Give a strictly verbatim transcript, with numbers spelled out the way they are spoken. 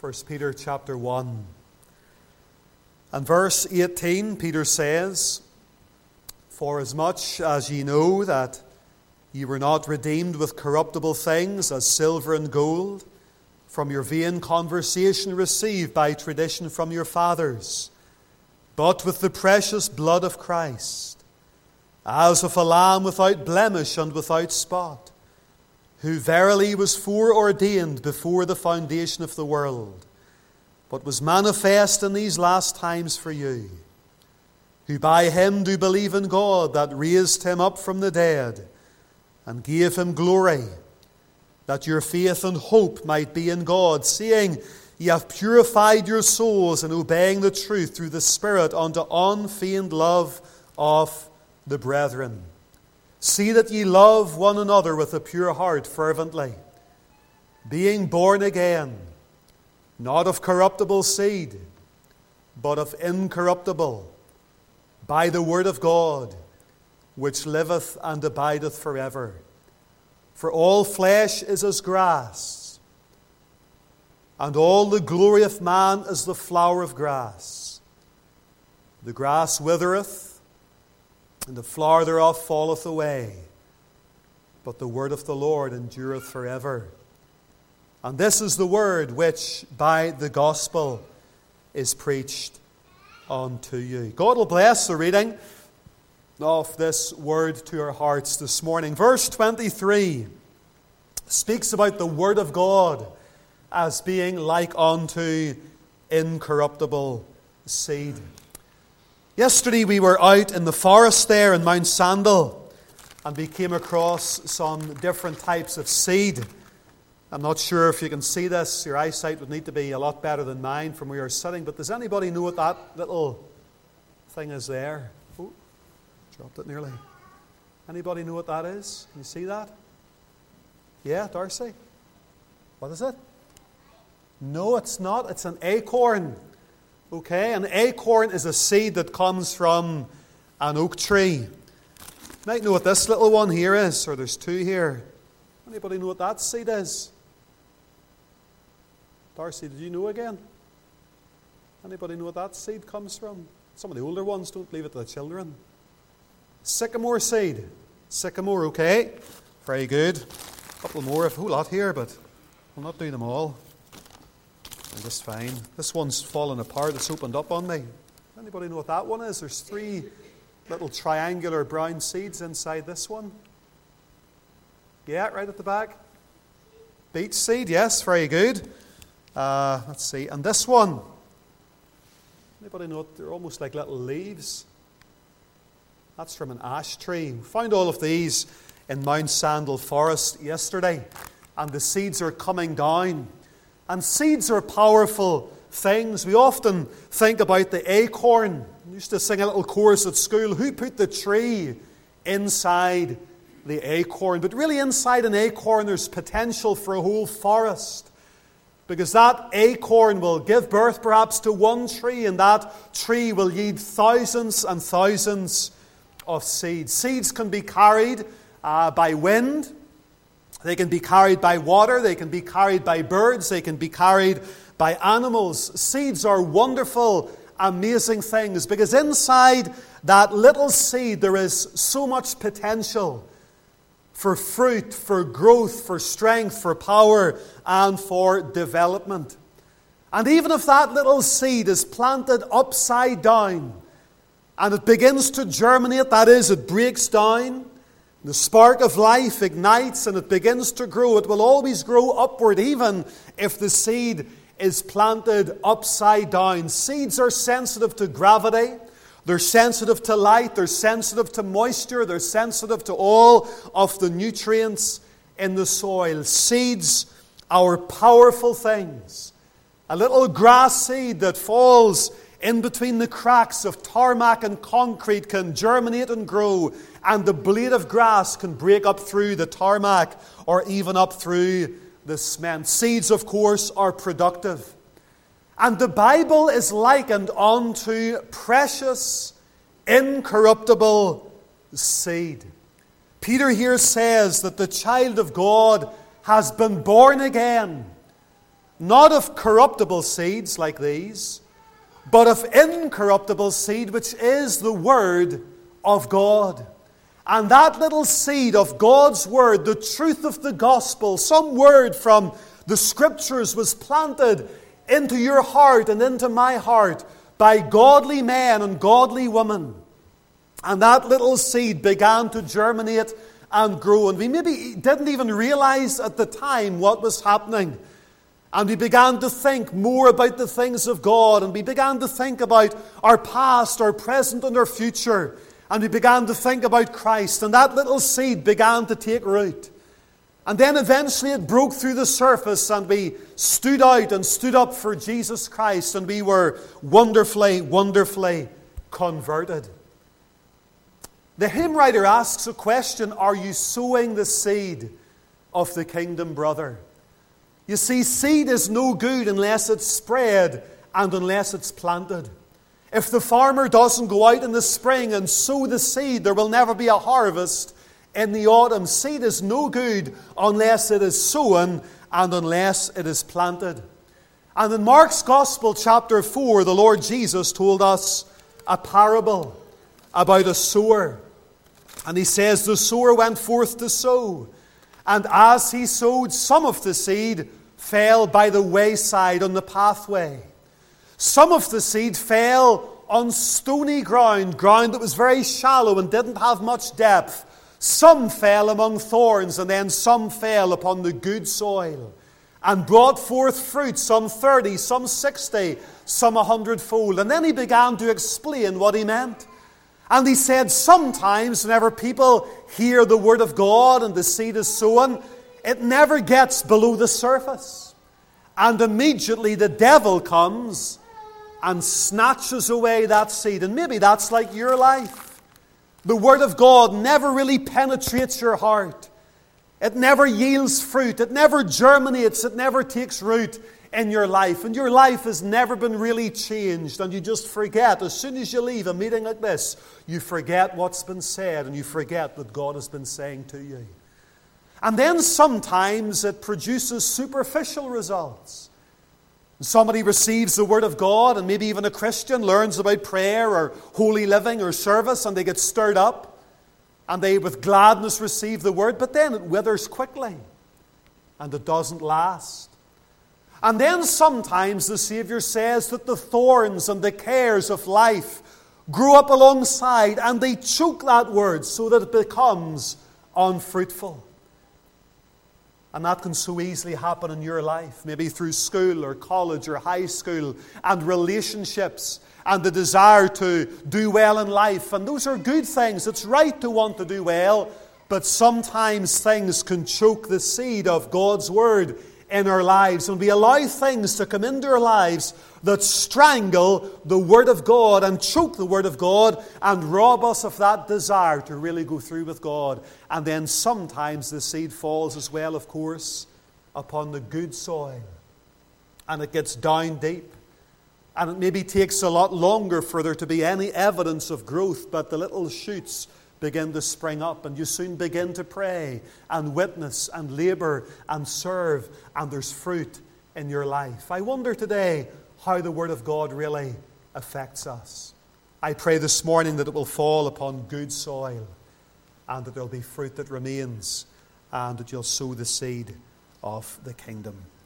First Peter chapter one. And verse eighteen, Peter says, "For as much as ye know that ye were not redeemed with corruptible things, as silver and gold, from your vain conversation received by tradition from your fathers, but with the precious blood of Christ, as of a lamb without blemish and without spot, who verily was foreordained before the foundation of the world, but was manifest in these last times for you, who by him do believe in God, that raised him up from the dead, and gave him glory, that your faith and hope might be in God, seeing ye have purified your souls in obeying the truth through the Spirit unto unfeigned love of the brethren. See that ye love one another with a pure heart fervently, being born again, not of corruptible seed, but of incorruptible, by the word of God, which liveth and abideth forever. For all flesh is as grass, and all the glory of man is the flower of grass. The grass withereth, and the flower thereof falleth away, but the word of the Lord endureth forever. And this is the word which by the gospel is preached unto you." God will bless the reading of this word to our hearts this morning. Verse twenty-three speaks about the word of God as being like unto incorruptible seed. Yesterday we were out in the forest there in Mount Sandal, and we came across some different types of seed. I'm not sure if you can see this. Your eyesight would need to be a lot better than mine from where you're sitting. But does anybody know what that little thing is there? Oh, dropped it nearly. Anybody know what that is? Can you see that? Yeah, Darcy? What is it? No, it's not. It's an acorn. Okay, an acorn is a seed that comes from an oak tree. You might know what this little one here is, or there's two here. Anybody know what that seed is? Darcy, did you know again? Anybody know what that seed comes from? Some of the older ones, don't leave it to the children. Sycamore seed. Sycamore, okay. Very good. A couple more, a whole lot here, but we'll not do them all. I'm just fine. This one's fallen apart. It's opened up on me. Anybody know what that one is? There's three little triangular brown seeds inside this one. Yeah, right at the back. Beet seed, yes, very good. Uh, let's see. And this one. Anybody know what? They're almost like little leaves. That's from an ash tree. We found all of these in Mount Sandal Forest yesterday. And the seeds are coming down. And seeds are powerful things. We often think about the acorn. We used to sing a little chorus at school. Who put the tree inside the acorn? But really inside an acorn there's potential for a whole forest. Because that acorn will give birth perhaps to one tree, and that tree will yield thousands and thousands of seeds. Seeds can be carried uh, by wind. They can be carried by water, they can be carried by birds, they can be carried by animals. Seeds are wonderful, amazing things, because inside that little seed there is so much potential for fruit, for growth, for strength, for power, and for development. And even if that little seed is planted upside down and it begins to germinate, that is, it breaks down, the spark of life ignites and it begins to grow. It will always grow upward, even if the seed is planted upside down. Seeds are sensitive to gravity. They're sensitive to light. They're sensitive to moisture. They're sensitive to all of the nutrients in the soil. Seeds are powerful things. A little grass seed that falls in between the cracks of tarmac and concrete can germinate and grow, and the blade of grass can break up through the tarmac or even up through the cement. Seeds, of course, are productive. And the Bible is likened unto precious, incorruptible seed. Peter here says that the child of God has been born again. not of corruptible seeds like these, but of incorruptible seed, which is the Word of God. And that little seed of God's Word, the truth of the gospel, some word from the Scriptures, was planted into your heart and into my heart by godly men and godly women. And that little seed began to germinate and grow. And we maybe didn't even realize at the time what was happening. And we began to think more about the things of God. And we began to think about our past, our present, and our future. And we began to think about Christ. And that little seed began to take root. And then eventually it broke through the surface, and we stood out and stood up for Jesus Christ. And we were wonderfully, wonderfully converted. The hymn writer asks a question: are you sowing the seed of the kingdom, brother? You see, seed is no good unless it's spread and unless it's planted. If the farmer doesn't go out in the spring and sow the seed, there will never be a harvest in the autumn. Seed is no good unless it is sown and unless it is planted. And in Mark's Gospel, chapter four, the Lord Jesus told us a parable about a sower. And he says, the sower went forth to sow. And as he sowed, some of the seed fell by the wayside on the pathway. Some of the seed fell on stony ground, ground that was very shallow and didn't have much depth. Some fell among thorns, and then some fell upon the good soil, and brought forth fruit, some thirty, some sixty, some a hundredfold. And then he began to explain what he meant. And he said, sometimes whenever people hear the word of God and the seed is sown, it never gets below the surface. And immediately the devil comes and snatches away that seed. And maybe that's like your life. The word of God never really penetrates your heart. It never yields fruit. It never germinates. It never takes root in your life. And your life has never been really changed. And you just forget. As soon as you leave a meeting like this, you forget what's been said, and you forget what God has been saying to you. And then sometimes it produces superficial results. Somebody receives the Word of God, and maybe even a Christian learns about prayer or holy living or service, and they get stirred up, and they with gladness receive the Word, but then it withers quickly, and it doesn't last. And then sometimes the Savior says that the thorns and the cares of life grow up alongside, and they choke that Word so that it becomes unfruitful. And that can so easily happen in your life, maybe through school or college or high school, and relationships and the desire to do well in life. And those are good things. It's right to want to do well, but sometimes things can choke the seed of God's Word in our lives. And we allow things to come into our lives that strangle the Word of God and choke the Word of God and rob us of that desire to really go through with God. And then sometimes the seed falls as well, of course, upon the good soil. And it gets down deep. And it maybe takes a lot longer for there to be any evidence of growth, but the little shoots begin to spring up, and you soon begin to pray and witness and labor and serve, and there's fruit in your life. I wonder today how the Word of God really affects us. I pray this morning that it will fall upon good soil, and that there will be fruit that remains, and that you'll sow the seed of the kingdom.